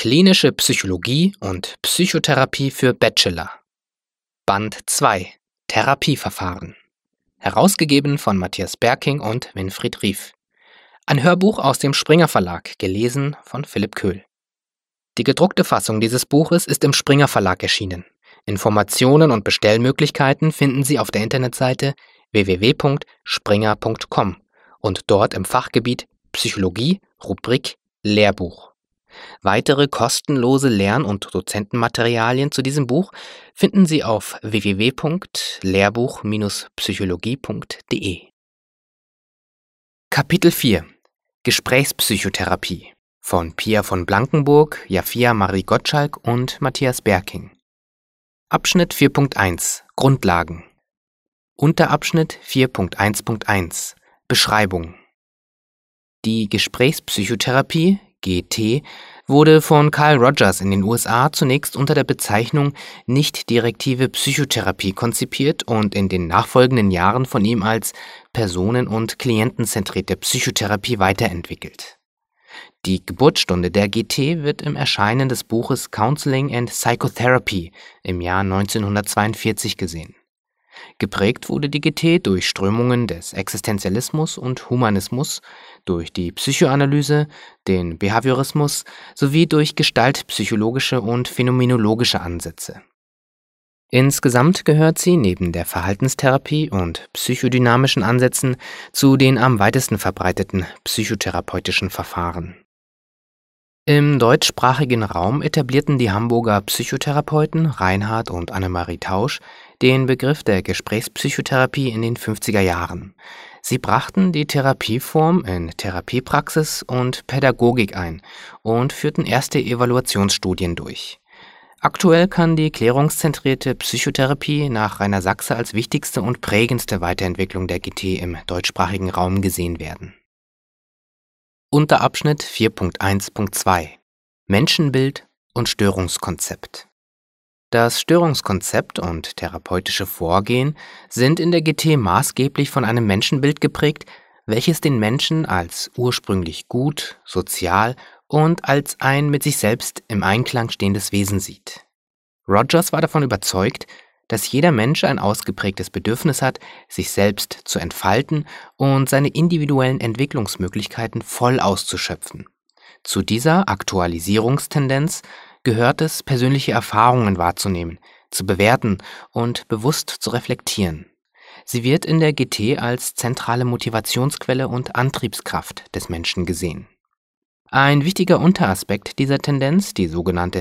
Klinische Psychologie und Psychotherapie für Bachelor. Band 2. Therapieverfahren. Herausgegeben von Matthias Berking und Winfried Rief. Ein Hörbuch aus dem Springer Verlag, gelesen von Philipp Köhl. Die gedruckte Fassung dieses Buches ist im Springer Verlag erschienen. Informationen und Bestellmöglichkeiten finden Sie auf der Internetseite www.springer.com und dort im Fachgebiet Psychologie, Rubrik Lehrbuch. Weitere kostenlose Lern- und Dozentenmaterialien zu diesem Buch finden Sie auf www.lehrbuch-psychologie.de. Kapitel 4 Gesprächspsychotherapie von Pia von Blankenburg, Jafia Marie Gottschalk und Matthias Berking. Abschnitt 4.1 Grundlagen. Unterabschnitt 4.1.1 Beschreibung. Die Gesprächspsychotherapie GT wurde von Carl Rogers in den USA zunächst unter der Bezeichnung nicht-direktive Psychotherapie konzipiert und in den nachfolgenden Jahren von ihm als personen- und klientenzentrierte Psychotherapie weiterentwickelt. Die Geburtsstunde der GT wird im Erscheinen des Buches Counseling and Psychotherapy im Jahr 1942 gesehen. Geprägt wurde die GT durch Strömungen des Existenzialismus und Humanismus, durch die Psychoanalyse, den Behaviorismus sowie durch gestaltpsychologische und phänomenologische Ansätze. Insgesamt gehört sie neben der Verhaltenstherapie und psychodynamischen Ansätzen zu den am weitesten verbreiteten psychotherapeutischen Verfahren. Im deutschsprachigen Raum etablierten die Hamburger Psychotherapeuten Reinhard und Annemarie Tausch den Begriff der Gesprächspsychotherapie in den 50er Jahren. Sie brachten die Therapieform in Therapiepraxis und Pädagogik ein und führten erste Evaluationsstudien durch. Aktuell kann die klärungszentrierte Psychotherapie nach Rainer Sachse als wichtigste und prägendste Weiterentwicklung der GT im deutschsprachigen Raum gesehen werden. Unterabschnitt 4.1.2 Menschenbild und Störungskonzept. Das Störungskonzept und therapeutische Vorgehen sind in der GT maßgeblich von einem Menschenbild geprägt, welches den Menschen als ursprünglich gut, sozial und als ein mit sich selbst im Einklang stehendes Wesen sieht. Rogers war davon überzeugt, dass jeder Mensch ein ausgeprägtes Bedürfnis hat, sich selbst zu entfalten und seine individuellen Entwicklungsmöglichkeiten voll auszuschöpfen. Zu dieser Aktualisierungstendenz gehört es, persönliche Erfahrungen wahrzunehmen, zu bewerten und bewusst zu reflektieren. Sie wird in der GT als zentrale Motivationsquelle und Antriebskraft des Menschen gesehen. Ein wichtiger Unteraspekt dieser Tendenz, die sogenannte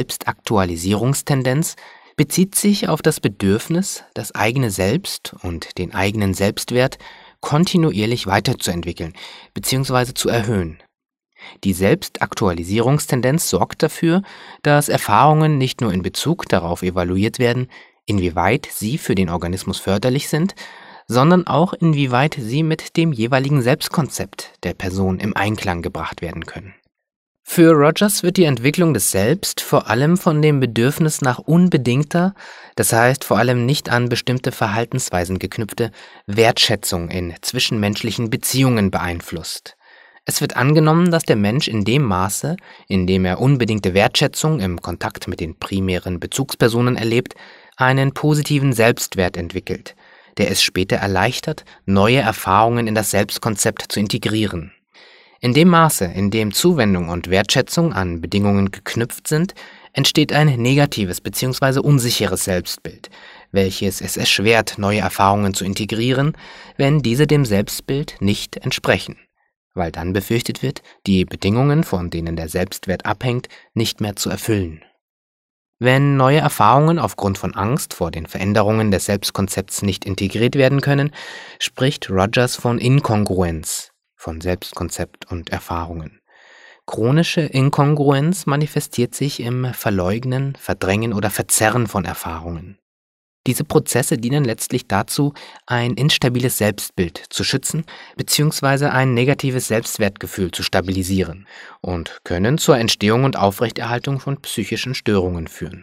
Selbstaktualisierungstendenz, bezieht sich auf das Bedürfnis, das eigene Selbst und den eigenen Selbstwert kontinuierlich weiterzuentwickeln bzw. zu erhöhen. Die Selbstaktualisierungstendenz sorgt dafür, dass Erfahrungen nicht nur in Bezug darauf evaluiert werden, inwieweit sie für den Organismus förderlich sind, sondern auch inwieweit sie mit dem jeweiligen Selbstkonzept der Person im Einklang gebracht werden können. Für Rogers wird die Entwicklung des Selbst vor allem von dem Bedürfnis nach unbedingter, das heißt vor allem nicht an bestimmte Verhaltensweisen geknüpfte, Wertschätzung in zwischenmenschlichen Beziehungen beeinflusst. Es wird angenommen, dass der Mensch in dem Maße, in dem er unbedingte Wertschätzung im Kontakt mit den primären Bezugspersonen erlebt, einen positiven Selbstwert entwickelt, der es später erleichtert, neue Erfahrungen in das Selbstkonzept zu integrieren. In dem Maße, in dem Zuwendung und Wertschätzung an Bedingungen geknüpft sind, entsteht ein negatives bzw. unsicheres Selbstbild, welches es erschwert, neue Erfahrungen zu integrieren, wenn diese dem Selbstbild nicht entsprechen, weil dann befürchtet wird, die Bedingungen, von denen der Selbstwert abhängt, nicht mehr zu erfüllen. Wenn neue Erfahrungen aufgrund von Angst vor den Veränderungen des Selbstkonzepts nicht integriert werden können, spricht Rogers von Inkongruenz, von Selbstkonzept und Erfahrungen. Chronische Inkongruenz manifestiert sich im Verleugnen, Verdrängen oder Verzerren von Erfahrungen. Diese Prozesse dienen letztlich dazu, ein instabiles Selbstbild zu schützen bzw. ein negatives Selbstwertgefühl zu stabilisieren und können zur Entstehung und Aufrechterhaltung von psychischen Störungen führen.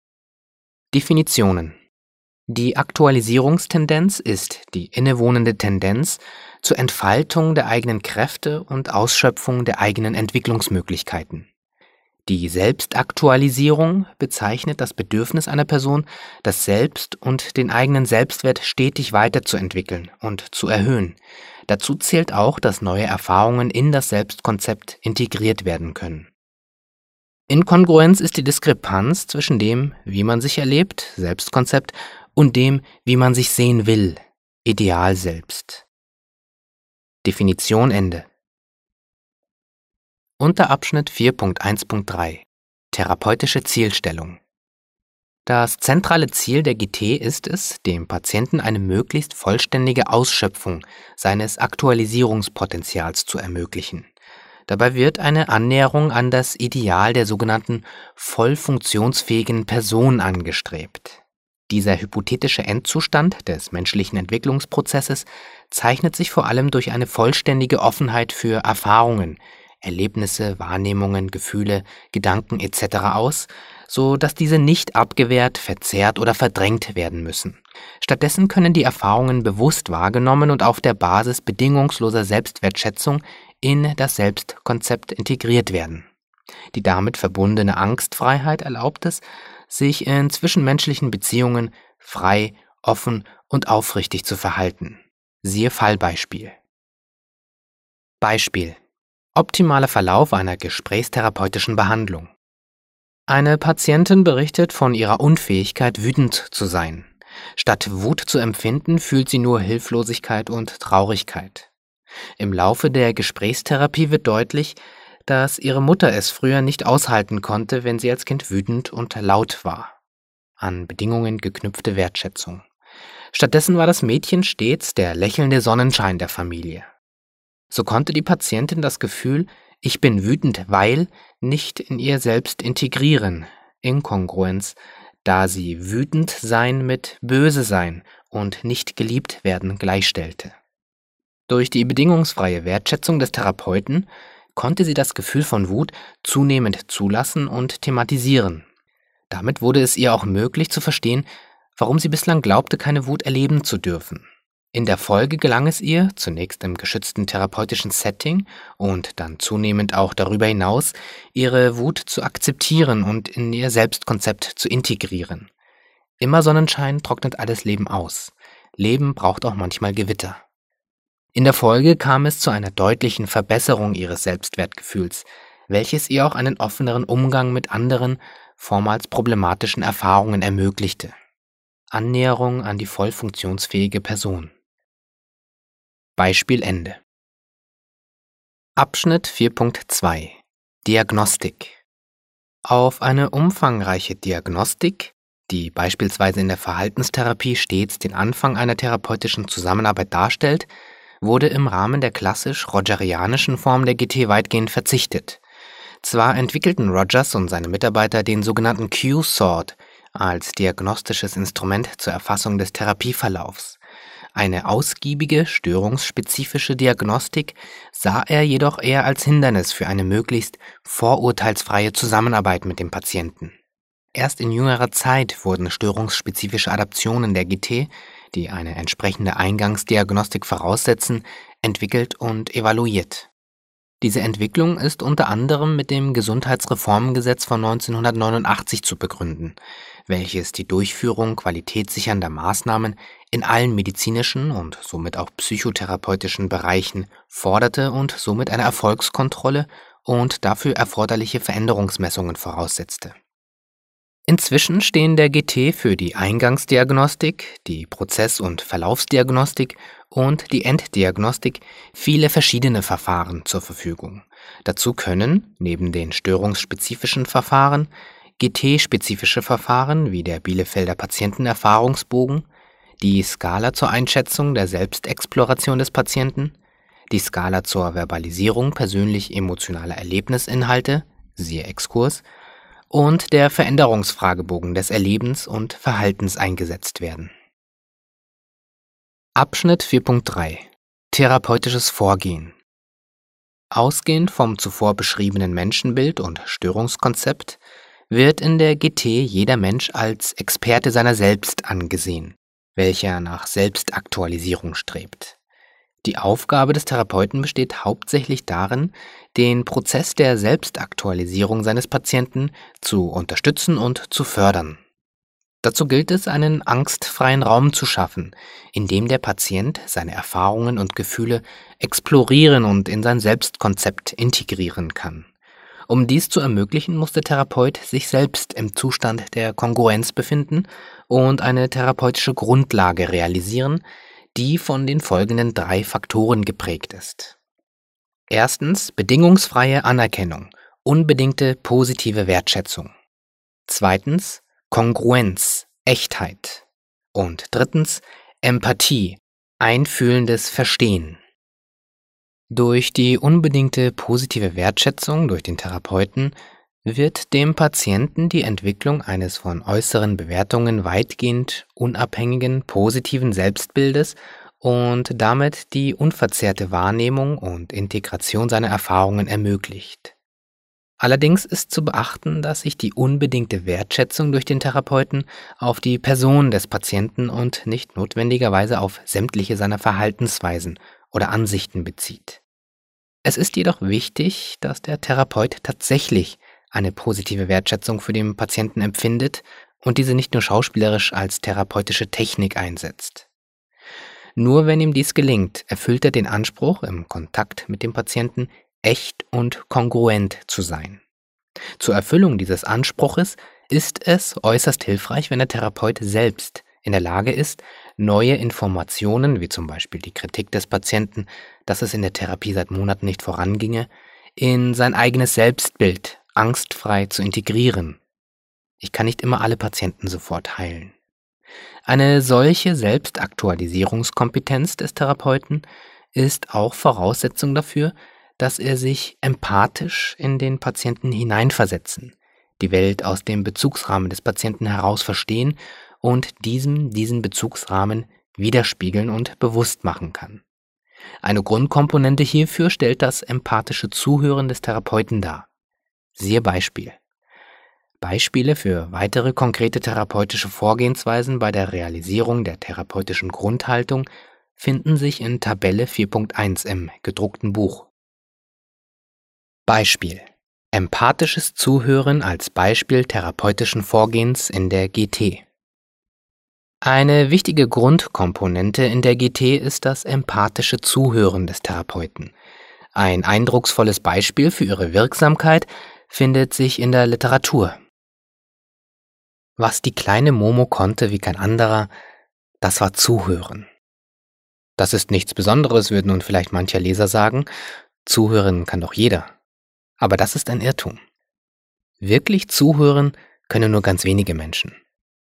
Definitionen. Die Aktualisierungstendenz ist die innewohnende Tendenz zur Entfaltung der eigenen Kräfte und Ausschöpfung der eigenen Entwicklungsmöglichkeiten. Die Selbstaktualisierung bezeichnet das Bedürfnis einer Person, das Selbst und den eigenen Selbstwert stetig weiterzuentwickeln und zu erhöhen. Dazu zählt auch, dass neue Erfahrungen in das Selbstkonzept integriert werden können. Inkongruenz ist die Diskrepanz zwischen dem, wie man sich erlebt, Selbstkonzept, und dem, wie man sich sehen will, Ideal selbst. Definition Ende. Unterabschnitt 4.1.3 Therapeutische Zielstellung. Das zentrale Ziel der GT ist es, dem Patienten eine möglichst vollständige Ausschöpfung seines Aktualisierungspotenzials zu ermöglichen. Dabei wird eine Annäherung an das Ideal der sogenannten voll funktionsfähigen Person angestrebt. Dieser hypothetische Endzustand des menschlichen Entwicklungsprozesses zeichnet sich vor allem durch eine vollständige Offenheit für Erfahrungen, Erlebnisse, Wahrnehmungen, Gefühle, Gedanken etc. aus, so dass diese nicht abgewehrt, verzerrt oder verdrängt werden müssen. Stattdessen können die Erfahrungen bewusst wahrgenommen und auf der Basis bedingungsloser Selbstwertschätzung in das Selbstkonzept integriert werden. Die damit verbundene Angstfreiheit erlaubt es, sich in zwischenmenschlichen Beziehungen frei, offen und aufrichtig zu verhalten. Siehe Fallbeispiel. Beispiel: Optimaler Verlauf einer gesprächstherapeutischen Behandlung. Eine Patientin berichtet von ihrer Unfähigkeit, wütend zu sein. Statt Wut zu empfinden, fühlt sie nur Hilflosigkeit und Traurigkeit. Im Laufe der Gesprächstherapie wird deutlich, dass ihre Mutter es früher nicht aushalten konnte, wenn sie als Kind wütend und laut war. An Bedingungen geknüpfte Wertschätzung. Stattdessen war das Mädchen stets der lächelnde Sonnenschein der Familie. So konnte die Patientin das Gefühl, ich bin wütend, weil, nicht in ihr selbst integrieren, Inkongruenz, da sie wütend sein mit böse sein und nicht geliebt werden gleichstellte. Durch die bedingungsfreie Wertschätzung des Therapeuten konnte sie das Gefühl von Wut zunehmend zulassen und thematisieren. Damit wurde es ihr auch möglich zu verstehen, warum sie bislang glaubte, keine Wut erleben zu dürfen. In der Folge gelang es ihr, zunächst im geschützten therapeutischen Setting und dann zunehmend auch darüber hinaus, ihre Wut zu akzeptieren und in ihr Selbstkonzept zu integrieren. Immer Sonnenschein trocknet alles Leben aus. Leben braucht auch manchmal Gewitter. In der Folge kam es zu einer deutlichen Verbesserung ihres Selbstwertgefühls, welches ihr auch einen offeneren Umgang mit anderen, vormals problematischen Erfahrungen ermöglichte. Annäherung an die voll funktionsfähige Person. Beispiel Ende. Abschnitt 4.2 Diagnostik. Auf eine umfangreiche Diagnostik, die beispielsweise in der Verhaltenstherapie stets den Anfang einer therapeutischen Zusammenarbeit darstellt, wurde im Rahmen der klassisch-rogerianischen Form der GT weitgehend verzichtet. Zwar entwickelten Rogers und seine Mitarbeiter den sogenannten Q-Sort als diagnostisches Instrument zur Erfassung des Therapieverlaufs. Eine ausgiebige, störungsspezifische Diagnostik sah er jedoch eher als Hindernis für eine möglichst vorurteilsfreie Zusammenarbeit mit dem Patienten. Erst in jüngerer Zeit wurden störungsspezifische Adaptionen der GT, die eine entsprechende Eingangsdiagnostik voraussetzen, entwickelt und evaluiert. Diese Entwicklung ist unter anderem mit dem Gesundheitsreformgesetz von 1989 zu begründen, welches die Durchführung qualitätssichernder Maßnahmen in allen medizinischen und somit auch psychotherapeutischen Bereichen forderte und somit eine Erfolgskontrolle und dafür erforderliche Veränderungsmessungen voraussetzte. Inzwischen stehen der GT für die Eingangsdiagnostik, die Prozess- und Verlaufsdiagnostik und die Enddiagnostik viele verschiedene Verfahren zur Verfügung. Dazu können, neben den störungsspezifischen Verfahren, GT-spezifische Verfahren wie der Bielefelder Patientenerfahrungsbogen, die Skala zur Einschätzung der Selbstexploration des Patienten, die Skala zur Verbalisierung persönlich-emotionaler Erlebnisinhalte, siehe Exkurs, und der Veränderungsfragebogen des Erlebens und Verhaltens eingesetzt werden. Abschnitt 4.3 Therapeutisches Vorgehen. Ausgehend vom zuvor beschriebenen Menschenbild und Störungskonzept wird in der GT jeder Mensch als Experte seiner selbst angesehen, welcher nach Selbstaktualisierung strebt. Die Aufgabe des Therapeuten besteht hauptsächlich darin, den Prozess der Selbstaktualisierung seines Patienten zu unterstützen und zu fördern. Dazu gilt es, einen angstfreien Raum zu schaffen, in dem der Patient seine Erfahrungen und Gefühle explorieren und in sein Selbstkonzept integrieren kann. Um dies zu ermöglichen, muss der Therapeut sich selbst im Zustand der Kongruenz befinden und eine therapeutische Grundlage realisieren, die von den folgenden 3 Faktoren geprägt ist. Erstens bedingungsfreie Anerkennung, unbedingte positive Wertschätzung. Zweitens Kongruenz, Echtheit. Und drittens Empathie, einfühlendes Verstehen. Durch die unbedingte positive Wertschätzung durch den Therapeuten wird dem Patienten die Entwicklung eines von äußeren Bewertungen weitgehend unabhängigen positiven Selbstbildes und damit die unverzerrte Wahrnehmung und Integration seiner Erfahrungen ermöglicht. Allerdings ist zu beachten, dass sich die unbedingte Wertschätzung durch den Therapeuten auf die Person des Patienten und nicht notwendigerweise auf sämtliche seiner Verhaltensweisen oder Ansichten bezieht. Es ist jedoch wichtig, dass der Therapeut tatsächlich eine positive Wertschätzung für den Patienten empfindet und diese nicht nur schauspielerisch als therapeutische Technik einsetzt. Nur wenn ihm dies gelingt, erfüllt er den Anspruch, im Kontakt mit dem Patienten echt und kongruent zu sein. Zur Erfüllung dieses Anspruches ist es äußerst hilfreich, wenn der Therapeut selbst in der Lage ist, neue Informationen, wie zum Beispiel die Kritik des Patienten, dass es in der Therapie seit Monaten nicht voranginge, in sein eigenes Selbstbild angstfrei zu integrieren. Ich kann nicht immer alle Patienten sofort heilen. Eine solche Selbstaktualisierungskompetenz des Therapeuten ist auch Voraussetzung dafür, dass er sich empathisch in den Patienten hineinversetzen, die Welt aus dem Bezugsrahmen des Patienten heraus verstehen und diesen Bezugsrahmen widerspiegeln und bewusst machen kann. Eine Grundkomponente hierfür stellt das empathische Zuhören des Therapeuten dar. Siehe Beispiel. Beispiele für weitere konkrete therapeutische Vorgehensweisen bei der Realisierung der therapeutischen Grundhaltung finden sich in Tabelle 4.1 im gedruckten Buch. Beispiel: Empathisches Zuhören als Beispiel therapeutischen Vorgehens in der GT. Eine wichtige Grundkomponente in der GT ist das empathische Zuhören des Therapeuten. Ein eindrucksvolles Beispiel für ihre Wirksamkeit findet sich in der Literatur. Was die kleine Momo konnte wie kein anderer, das war Zuhören. Das ist nichts Besonderes, würden nun vielleicht mancher Leser sagen. Zuhören kann doch jeder. Aber das ist ein Irrtum. Wirklich zuhören können nur ganz wenige Menschen.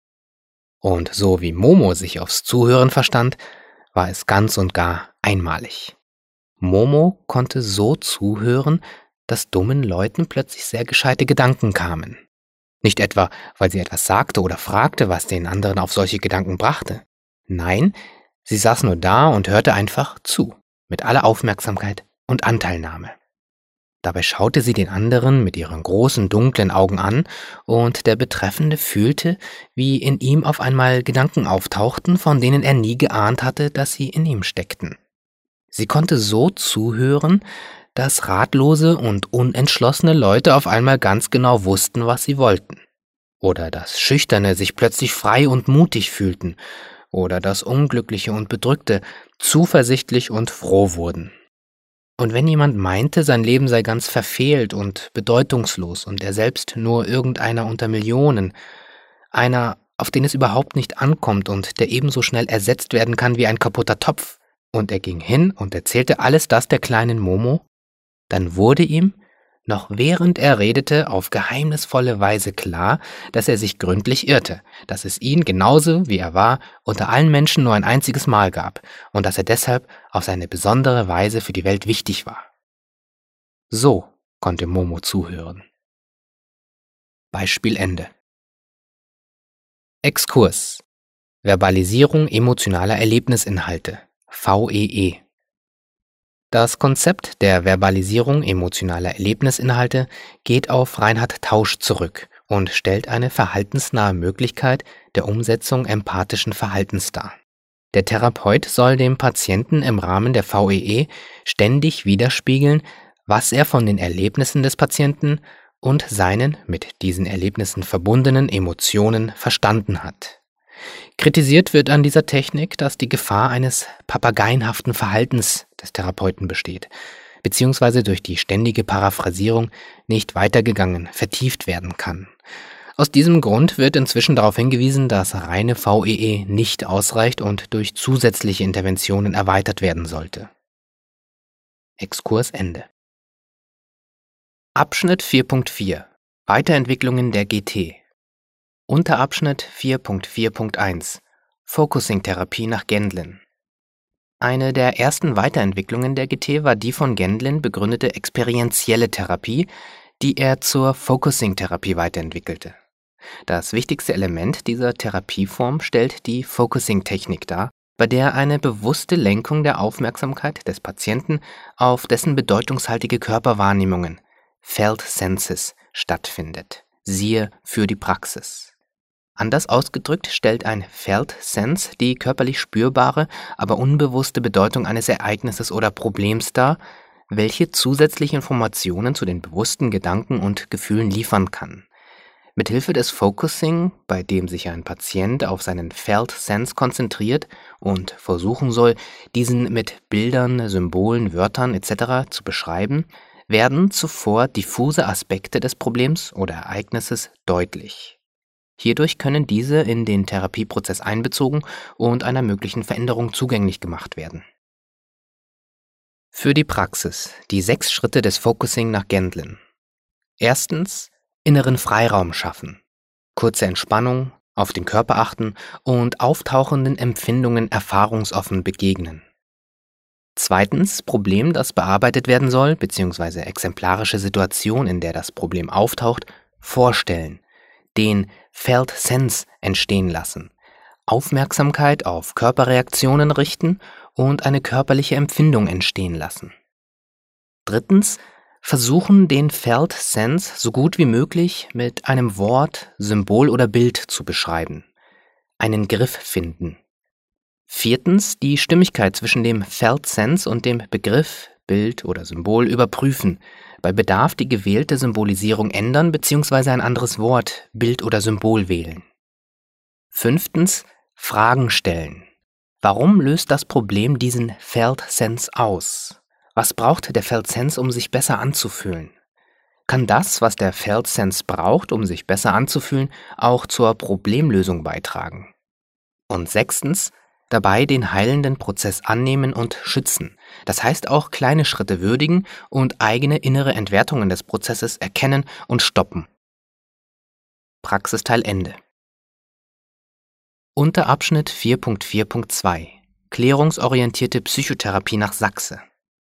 Und so wie Momo sich aufs Zuhören verstand, war es ganz und gar einmalig. Momo konnte so zuhören, dass dummen Leuten plötzlich sehr gescheite Gedanken kamen. Nicht etwa, weil sie etwas sagte oder fragte, was den anderen auf solche Gedanken brachte. Nein, sie saß nur da und hörte einfach zu, mit aller Aufmerksamkeit und Anteilnahme. Dabei schaute sie den anderen mit ihren großen, dunklen Augen an, und der Betreffende fühlte, wie in ihm auf einmal Gedanken auftauchten, von denen er nie geahnt hatte, dass sie in ihm steckten. Sie konnte so zuhören, dass ratlose und unentschlossene Leute auf einmal ganz genau wussten, was sie wollten. Oder dass Schüchterne sich plötzlich frei und mutig fühlten. Oder dass Unglückliche und Bedrückte zuversichtlich und froh wurden. Und wenn jemand meinte, sein Leben sei ganz verfehlt und bedeutungslos und er selbst nur irgendeiner unter Millionen, einer, auf den es überhaupt nicht ankommt und der ebenso schnell ersetzt werden kann wie ein kaputter Topf, und er ging hin und erzählte alles das der kleinen Momo, dann wurde ihm, noch während er redete, auf geheimnisvolle Weise klar, dass er sich gründlich irrte, dass es ihn, genauso wie er war, unter allen Menschen nur ein einziges Mal gab und dass er deshalb auf seine besondere Weise für die Welt wichtig war. So konnte Momo zuhören. Beispiel Ende. Exkurs: Verbalisierung emotionaler Erlebnisinhalte, VEE. Das Konzept der Verbalisierung emotionaler Erlebnisinhalte geht auf Reinhard Tausch zurück und stellt eine verhaltensnahe Möglichkeit der Umsetzung empathischen Verhaltens dar. Der Therapeut soll dem Patienten im Rahmen der VEE ständig widerspiegeln, was er von den Erlebnissen des Patienten und seinen mit diesen Erlebnissen verbundenen Emotionen verstanden hat. Kritisiert wird an dieser Technik, dass die Gefahr eines papageienhaften Verhaltens des Therapeuten besteht, beziehungsweise durch die ständige Paraphrasierung nicht weitergegangen, vertieft werden kann. Aus diesem Grund wird inzwischen darauf hingewiesen, dass reine VEE nicht ausreicht und durch zusätzliche Interventionen erweitert werden sollte. Exkurs Ende. Abschnitt 4.4 Weiterentwicklungen der GT. Unterabschnitt 4.4.1 Focusing-Therapie nach Gendlin. Eine der ersten Weiterentwicklungen der GT war die von Gendlin begründete experientielle Therapie, die er zur Focusing-Therapie weiterentwickelte. Das wichtigste Element dieser Therapieform stellt die Focusing-Technik dar, bei der eine bewusste Lenkung der Aufmerksamkeit des Patienten auf dessen bedeutungshaltige Körperwahrnehmungen, Felt Senses, stattfindet. Siehe für die Praxis. Anders ausgedrückt stellt ein Felt Sense die körperlich spürbare, aber unbewusste Bedeutung eines Ereignisses oder Problems dar, welche zusätzliche Informationen zu den bewussten Gedanken und Gefühlen liefern kann. Mithilfe des Focusing, bei dem sich ein Patient auf seinen Felt Sense konzentriert und versuchen soll, diesen mit Bildern, Symbolen, Wörtern etc. zu beschreiben, werden zuvor diffuse Aspekte des Problems oder Ereignisses deutlich. Hierdurch können diese in den Therapieprozess einbezogen und einer möglichen Veränderung zugänglich gemacht werden. Für die Praxis die 6 Schritte des Focusing nach Gendlin. Erstens, inneren Freiraum schaffen. Kurze Entspannung, auf den Körper achten und auftauchenden Empfindungen erfahrungsoffen begegnen. Zweitens, Problem, das bearbeitet werden soll, bzw. exemplarische Situation, in der das Problem auftaucht, vorstellen. Den Felt Sense entstehen lassen. Aufmerksamkeit auf Körperreaktionen richten und eine körperliche Empfindung entstehen lassen. Drittens, versuchen, den Felt Sense so gut wie möglich mit einem Wort, Symbol oder Bild zu beschreiben. Einen Griff finden. Viertens, die Stimmigkeit zwischen dem Felt Sense und dem Begriff, Bild oder Symbol überprüfen. Bei Bedarf die gewählte Symbolisierung ändern bzw. ein anderes Wort, Bild oder Symbol wählen. Fünftens, Fragen stellen. Warum löst das Problem diesen Felt Sense aus? Was braucht der Felt Sense, um sich besser anzufühlen? Kann das, was der Felt Sense braucht, um sich besser anzufühlen, auch zur Problemlösung beitragen? Und sechstens, dabei den heilenden Prozess annehmen und schützen. Das heißt auch kleine Schritte würdigen und eigene innere Entwertungen des Prozesses erkennen und stoppen. Praxisteil Ende. Unterabschnitt 4.4.2 Klärungsorientierte Psychotherapie nach Sachse.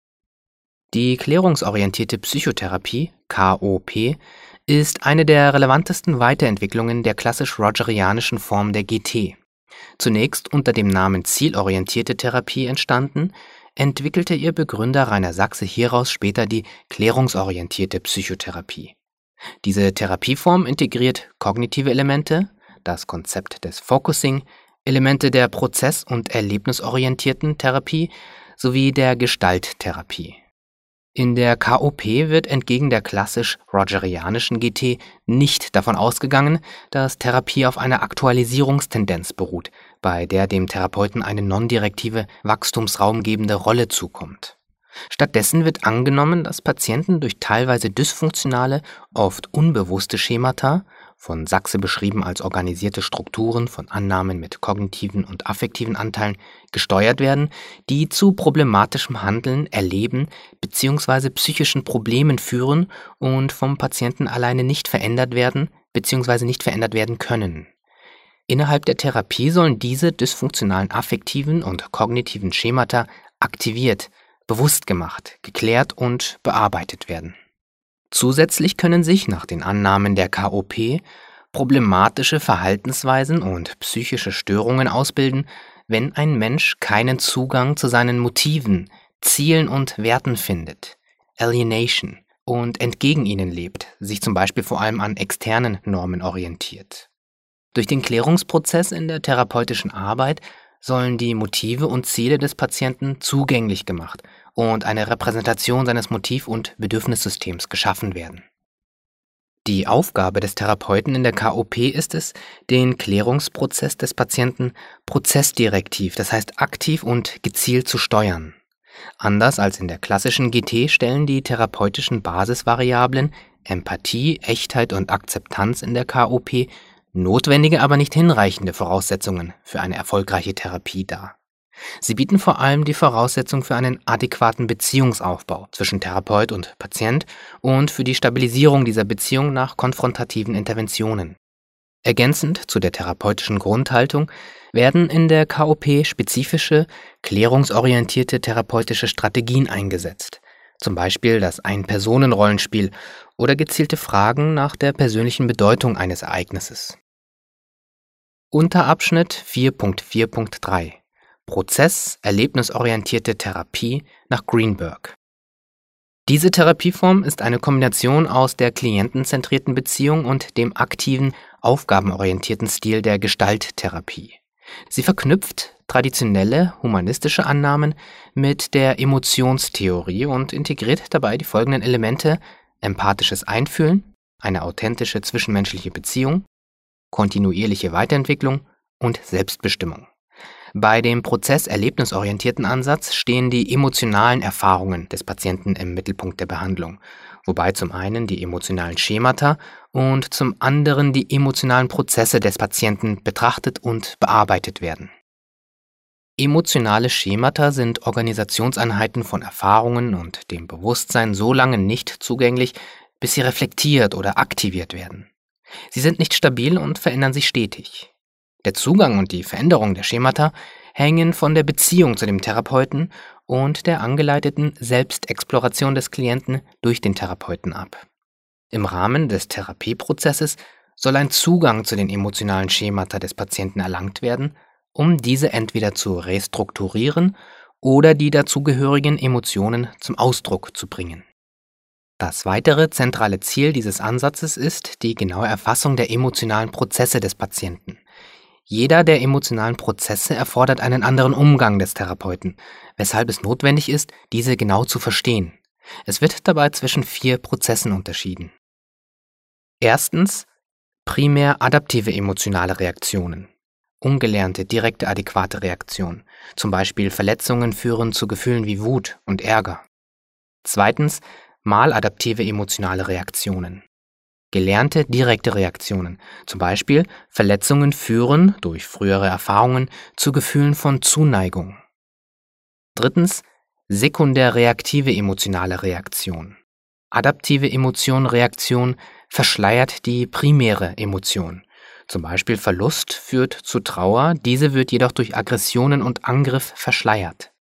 Die klärungsorientierte Psychotherapie, KOP, ist eine der relevantesten Weiterentwicklungen der klassisch-rogerianischen Form der GT. Zunächst unter dem Namen zielorientierte Therapie entstanden, entwickelte ihr Begründer Rainer Sachse hieraus später die klärungsorientierte Psychotherapie. Diese Therapieform integriert kognitive Elemente, das Konzept des Focusing, Elemente der prozess- und erlebnisorientierten Therapie sowie der Gestalttherapie. In der KOP wird entgegen der klassisch-rogerianischen GT nicht davon ausgegangen, dass Therapie auf einer Aktualisierungstendenz beruht, bei der dem Therapeuten eine non-direktive, wachstumsraumgebende Rolle zukommt. Stattdessen wird angenommen, dass Patienten durch teilweise dysfunktionale, oft unbewusste Schemata, von Sachse beschrieben als organisierte Strukturen von Annahmen mit kognitiven und affektiven Anteilen, gesteuert werden, die zu problematischem Handeln, Erleben bzw. psychischen Problemen führen und vom Patienten alleine nicht verändert werden bzw. nicht verändert werden können. Innerhalb der Therapie sollen diese dysfunktionalen affektiven und kognitiven Schemata aktiviert, bewusst gemacht, geklärt und bearbeitet werden. Zusätzlich können sich nach den Annahmen der KOP problematische Verhaltensweisen und psychische Störungen ausbilden, wenn ein Mensch keinen Zugang zu seinen Motiven, Zielen und Werten findet, Alienation, und entgegen ihnen lebt, sich zum Beispiel vor allem an externen Normen orientiert. Durch den Klärungsprozess in der therapeutischen Arbeit sollen die Motive und Ziele des Patienten zugänglich gemacht und eine Repräsentation seines Motiv- und Bedürfnissystems geschaffen werden. Die Aufgabe des Therapeuten in der KOP ist es, den Klärungsprozess des Patienten prozessdirektiv, das heißt aktiv und gezielt zu steuern. Anders als in der klassischen GT stellen die therapeutischen Basisvariablen Empathie, Echtheit und Akzeptanz in der KOP notwendige, aber nicht hinreichende Voraussetzungen für eine erfolgreiche Therapie dar. Sie bieten vor allem die Voraussetzung für einen adäquaten Beziehungsaufbau zwischen Therapeut und Patient und für die Stabilisierung dieser Beziehung nach konfrontativen Interventionen. Ergänzend zu der therapeutischen Grundhaltung werden in der KOP spezifische, klärungsorientierte therapeutische Strategien eingesetzt, zum Beispiel das Ein-Personen-Rollenspiel oder gezielte Fragen nach der persönlichen Bedeutung eines Ereignisses. Unterabschnitt 4.4.3 Prozess erlebnisorientierte Therapie nach Greenberg. Diese Therapieform ist eine Kombination aus der klientenzentrierten Beziehung und dem aktiven, aufgabenorientierten Stil der Gestalttherapie. Sie verknüpft traditionelle humanistische Annahmen mit der Emotionstheorie und integriert dabei die folgenden Elemente: empathisches Einfühlen, eine authentische zwischenmenschliche Beziehung, kontinuierliche Weiterentwicklung und Selbstbestimmung. Bei dem prozesserlebnisorientierten Ansatz stehen die emotionalen Erfahrungen des Patienten im Mittelpunkt der Behandlung, wobei zum einen die emotionalen Schemata und zum anderen die emotionalen Prozesse des Patienten betrachtet und bearbeitet werden. Emotionale Schemata sind Organisationseinheiten von Erfahrungen und dem Bewusstsein so lange nicht zugänglich, bis sie reflektiert oder aktiviert werden. Sie sind nicht stabil und verändern sich stetig. Der Zugang und die Veränderung der Schemata hängen von der Beziehung zu dem Therapeuten und der angeleiteten Selbstexploration des Klienten durch den Therapeuten ab. Im Rahmen des Therapieprozesses soll ein Zugang zu den emotionalen Schemata des Patienten erlangt werden, um diese entweder zu restrukturieren oder die dazugehörigen Emotionen zum Ausdruck zu bringen. Das weitere zentrale Ziel dieses Ansatzes ist die genaue Erfassung der emotionalen Prozesse des Patienten. Jeder der emotionalen Prozesse erfordert einen anderen Umgang des Therapeuten, weshalb es notwendig ist, diese genau zu verstehen. Es wird dabei zwischen 4 Prozessen unterschieden. Erstens primär adaptive emotionale Reaktionen. Ungelernte, direkte, adäquate Reaktion. Zum Beispiel Verletzungen führen zu Gefühlen wie Wut und Ärger. Zweitens maladaptive emotionale Reaktionen. Gelernte, direkte Reaktionen. Zum Beispiel Verletzungen führen durch frühere Erfahrungen zu Gefühlen von Zuneigung. Drittens sekundär reaktive emotionale Reaktion. Adaptive Emotion-Reaktion verschleiert die primäre Emotion. Zum Beispiel Verlust führt zu Trauer, diese wird jedoch durch Aggressionen und Angriff verschleiert.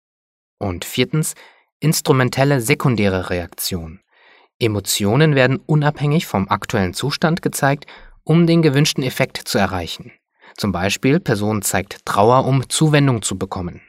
Und viertens instrumentelle sekundäre Reaktion. Emotionen werden unabhängig vom aktuellen Zustand gezeigt, um den gewünschten Effekt zu erreichen. Zum Beispiel, Person zeigt Trauer, um Zuwendung zu bekommen.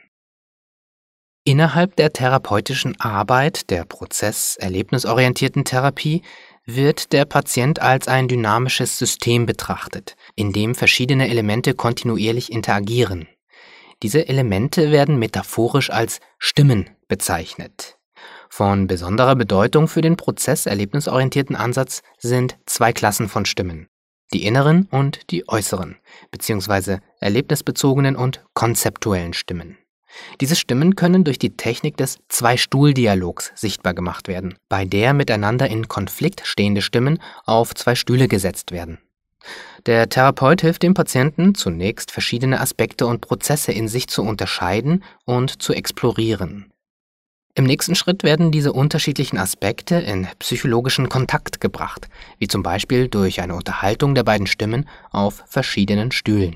Innerhalb der therapeutischen Arbeit der prozesserlebnisorientierten Therapie wird der Patient als ein dynamisches System betrachtet, in dem verschiedene Elemente kontinuierlich interagieren. Diese Elemente werden metaphorisch als Stimmen bezeichnet. Von besonderer Bedeutung für den prozesserlebnisorientierten Ansatz sind 2 Klassen von Stimmen: die inneren und die äußeren, bzw. erlebnisbezogenen und konzeptuellen Stimmen. Diese Stimmen können durch die Technik des Zwei-Stuhl-Dialogs sichtbar gemacht werden, bei der miteinander in Konflikt stehende Stimmen auf 2 Stühle gesetzt werden. Der Therapeut hilft dem Patienten, zunächst verschiedene Aspekte und Prozesse in sich zu unterscheiden und zu explorieren. Im nächsten Schritt werden diese unterschiedlichen Aspekte in psychologischen Kontakt gebracht, wie zum Beispiel durch eine Unterhaltung der beiden Stimmen auf verschiedenen Stühlen.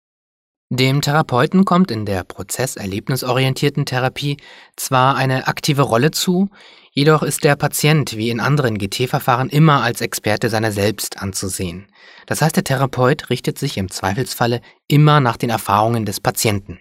Dem Therapeuten kommt in der prozesserlebnisorientierten Therapie zwar eine aktive Rolle zu, jedoch ist der Patient wie in anderen GT-Verfahren immer als Experte seiner selbst anzusehen. Das heißt, der Therapeut richtet sich im Zweifelsfalle immer nach den Erfahrungen des Patienten.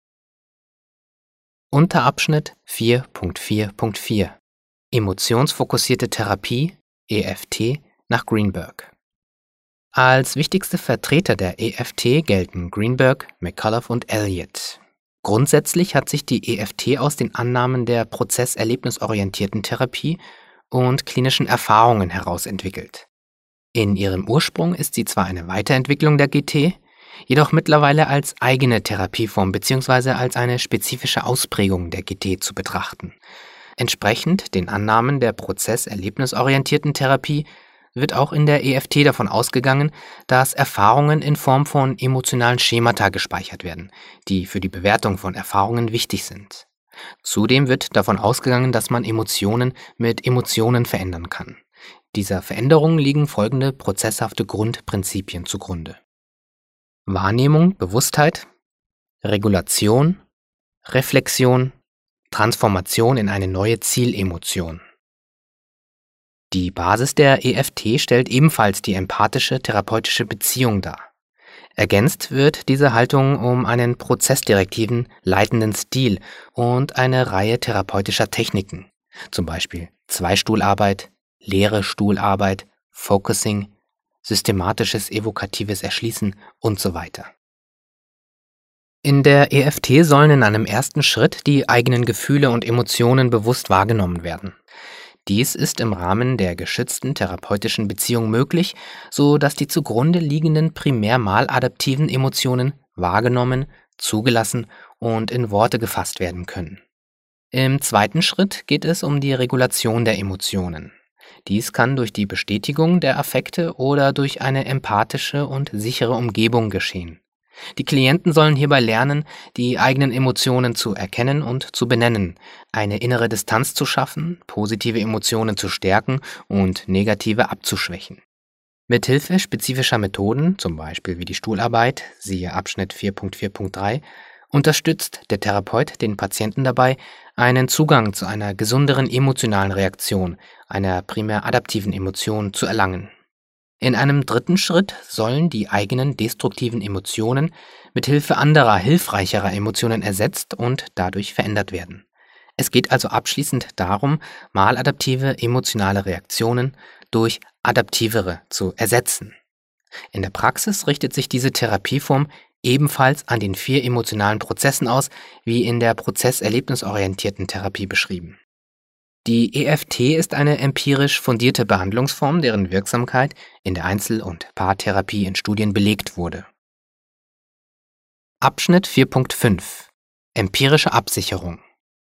Unterabschnitt 4.4.4 Emotionsfokussierte Therapie, EFT, nach Greenberg. Als wichtigste Vertreter der EFT gelten Greenberg, McCullough und Elliott. Grundsätzlich hat sich die EFT aus den Annahmen der prozesserlebnisorientierten Therapie und klinischen Erfahrungen heraus entwickelt. In ihrem Ursprung ist sie zwar eine Weiterentwicklung der GT, jedoch mittlerweile als eigene Therapieform bzw. als eine spezifische Ausprägung der GT zu betrachten. Entsprechend den Annahmen der prozesserlebnisorientierten Therapie wird auch in der EFT davon ausgegangen, dass Erfahrungen in Form von emotionalen Schemata gespeichert werden, die für die Bewertung von Erfahrungen wichtig sind. Zudem wird davon ausgegangen, dass man Emotionen mit Emotionen verändern kann. Dieser Veränderung liegen folgende prozesshafte Grundprinzipien zugrunde: Wahrnehmung, Bewusstheit, Regulation, Reflexion, Transformation in eine neue Zielemotion. Die Basis der EFT stellt ebenfalls die empathische therapeutische Beziehung dar. Ergänzt wird diese Haltung um einen prozessdirektiven, leitenden Stil und eine Reihe therapeutischer Techniken, zum Beispiel Zweistuhlarbeit, leere Stuhlarbeit, Focusing, systematisches evokatives Erschließen und so weiter. In der EFT sollen in einem ersten Schritt die eigenen Gefühle und Emotionen bewusst wahrgenommen werden. Dies ist im Rahmen der geschützten therapeutischen Beziehung möglich, so dass die zugrunde liegenden primär maladaptiven Emotionen wahrgenommen, zugelassen und in Worte gefasst werden können. Im zweiten Schritt geht es um die Regulation der Emotionen. Dies kann durch die Bestätigung der Affekte oder durch eine empathische und sichere Umgebung geschehen. Die Klienten sollen hierbei lernen, die eigenen Emotionen zu erkennen und zu benennen, eine innere Distanz zu schaffen, positive Emotionen zu stärken und negative abzuschwächen. Mithilfe spezifischer Methoden, zum Beispiel wie die Stuhlarbeit, siehe Abschnitt 4.4.3, unterstützt der Therapeut den Patienten dabei, einen Zugang zu einer gesünderen emotionalen Reaktion, einer primär adaptiven Emotion zu erlangen. In einem dritten Schritt sollen die eigenen destruktiven Emotionen mithilfe anderer, hilfreicherer Emotionen ersetzt und dadurch verändert werden. Es geht also abschließend darum, maladaptive emotionale Reaktionen durch adaptivere zu ersetzen. In der Praxis richtet sich diese Therapieform ebenfalls an den 4 emotionalen Prozessen aus, wie in der prozesserlebnisorientierten Therapie beschrieben. Die EFT ist eine empirisch fundierte Behandlungsform, deren Wirksamkeit in der Einzel- und Paartherapie in Studien belegt wurde. Abschnitt 4.5 Empirische Absicherung.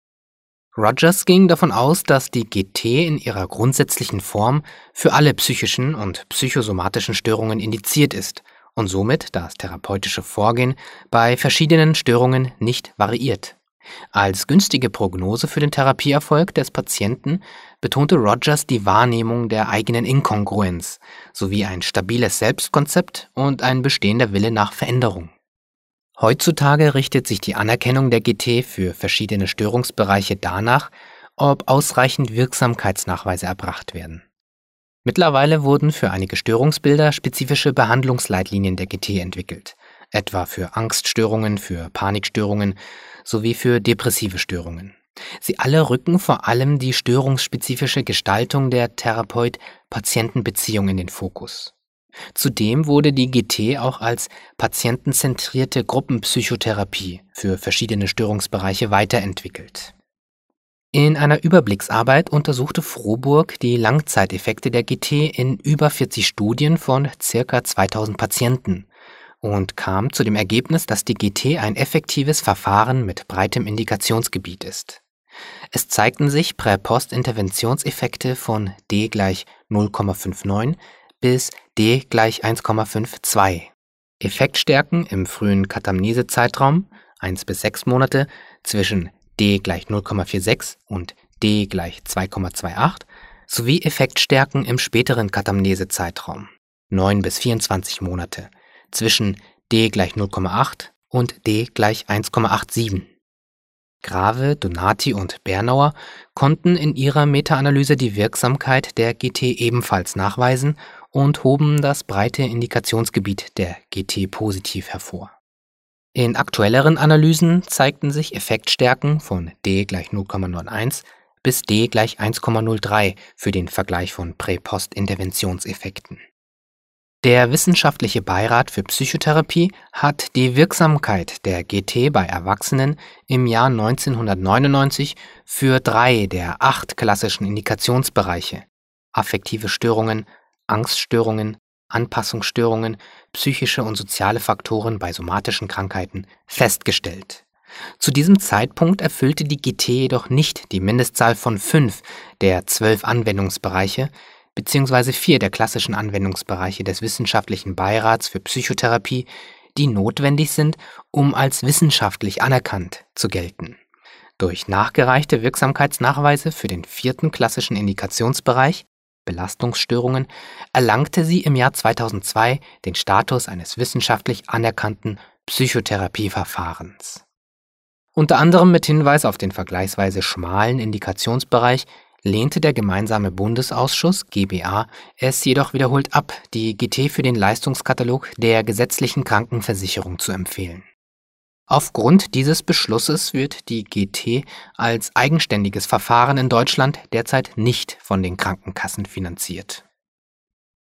Rogers ging davon aus, dass die GT in ihrer grundsätzlichen Form für alle psychischen und psychosomatischen Störungen indiziert ist und somit das therapeutische Vorgehen bei verschiedenen Störungen nicht variiert. Als günstige Prognose für den Therapieerfolg des Patienten betonte Rogers die Wahrnehmung der eigenen Inkongruenz sowie ein stabiles Selbstkonzept und ein bestehender Wille nach Veränderung. Heutzutage richtet sich die Anerkennung der GT für verschiedene Störungsbereiche danach, ob ausreichend Wirksamkeitsnachweise erbracht werden. Mittlerweile wurden für einige Störungsbilder spezifische Behandlungsleitlinien der GT entwickelt, etwa für Angststörungen, für Panikstörungen sowie für depressive Störungen. Sie alle rücken vor allem die störungsspezifische Gestaltung der Therapeut-Patienten-Beziehung in den Fokus. Zudem wurde die GT auch als patientenzentrierte Gruppenpsychotherapie für verschiedene Störungsbereiche weiterentwickelt. In einer Überblicksarbeit untersuchte Froburg die Langzeiteffekte der GT in über 40 Studien von ca. 2000 Patienten und kam zu dem Ergebnis, dass die GT ein effektives Verfahren mit breitem Indikationsgebiet ist. Es zeigten sich Prä-Post-Interventionseffekte von D = 0,59 bis D = 1,52. Effektstärken im frühen Katamnese-Zeitraum 1 bis 6 Monate zwischen D = 0,46 und D = 2,28 sowie Effektstärken im späteren Katamnese-Zeitraum 9 bis 24 Monate zwischen D = 0,8 und D = 1,87. Grave, Donati und Bernauer konnten in ihrer Meta-Analyse die Wirksamkeit der GT ebenfalls nachweisen und hoben das breite Indikationsgebiet der GT positiv hervor. In aktuelleren Analysen zeigten sich Effektstärken von D = 0,91 bis D = 1,03 für den Vergleich von Prä-Post-Interventionseffekten. Der Wissenschaftliche Beirat für Psychotherapie hat die Wirksamkeit der GT bei Erwachsenen im Jahr 1999 für 3 der 8 klassischen Indikationsbereiche affektive Störungen, Angststörungen, Anpassungsstörungen, psychische und soziale Faktoren bei somatischen Krankheiten festgestellt. Zu diesem Zeitpunkt erfüllte die GT jedoch nicht die Mindestzahl von 5 der 12 Anwendungsbereiche bzw. 4 der klassischen Anwendungsbereiche des Wissenschaftlichen Beirats für Psychotherapie, die notwendig sind, um als wissenschaftlich anerkannt zu gelten. Durch nachgereichte Wirksamkeitsnachweise für den 4. klassischen Indikationsbereich Belastungsstörungen erlangte sie im Jahr 2002 den Status eines wissenschaftlich anerkannten Psychotherapieverfahrens. Unter anderem mit Hinweis auf den vergleichsweise schmalen Indikationsbereich lehnte der Gemeinsame Bundesausschuss GBA es jedoch wiederholt ab, die GT für den Leistungskatalog der gesetzlichen Krankenversicherung zu empfehlen. Aufgrund dieses Beschlusses wird die GT als eigenständiges Verfahren in Deutschland derzeit nicht von den Krankenkassen finanziert.